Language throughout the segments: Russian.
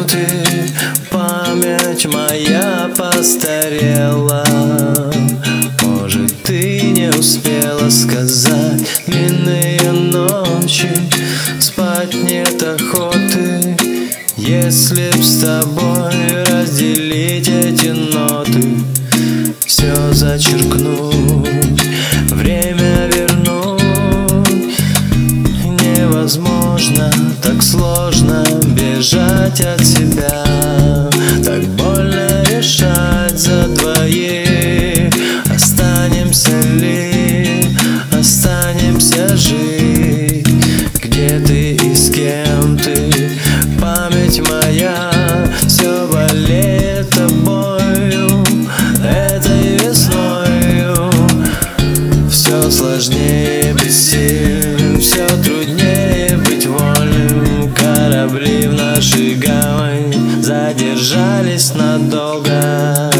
ты, память моя постарела. Может, ты не успела сказать длинные ночи, спать нет охоты. Если б с тобой разделить эти ноты, все зачеркнуть, время вернуть невозможно, так сложно бежать от тебя, так больно решать за двоих. Останемся ли, останемся жить? Где ты и с кем ты? Память моя все болеет тобою этой весною. Все сложнее быть сильным, все труднее быть вольным. Корабли в нашей гавани задержались надолго.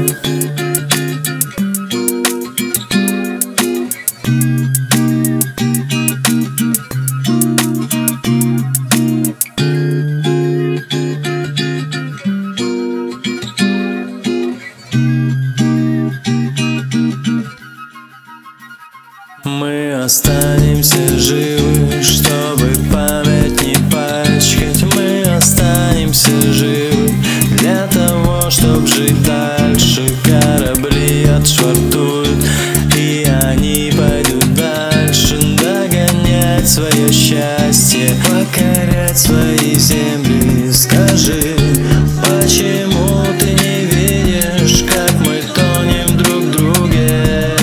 Мы останемся живы, чтобы память не пачкать. Мы останемся живы для того, чтоб жить дальше. Корабли отшвартуют, и они пойдут дальше, догонять свое счастье, покорять свои земли. Скажи, почему ты не видишь, как мы тонем друг в друге?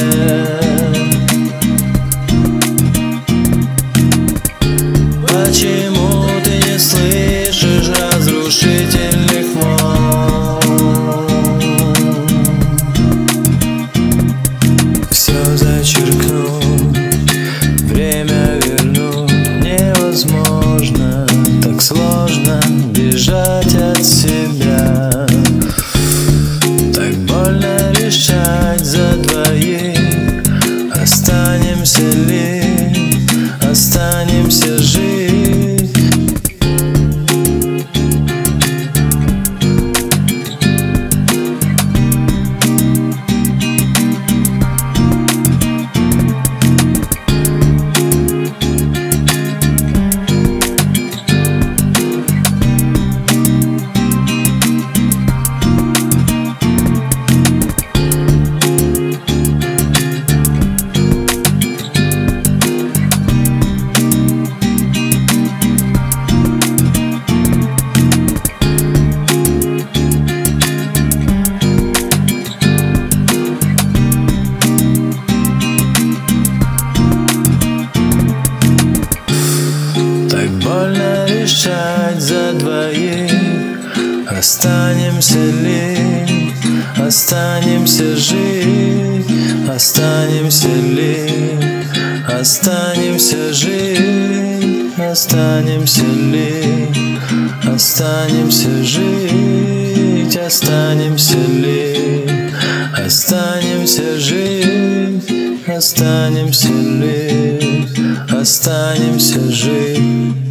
Почему ты не слышишь разрушительных волн? Все зачеркнуть, время вернуть невозможно, так сложно бежать от себя, так больно решать за двоих. Останемся ли, останемся жить? Так больно решать за двоих. Останемся ли, останемся жить? Останемся ли, останемся жить? Останемся ли, останемся жить? Останемся ли, останемся жить? Останемся ли, останемся жить?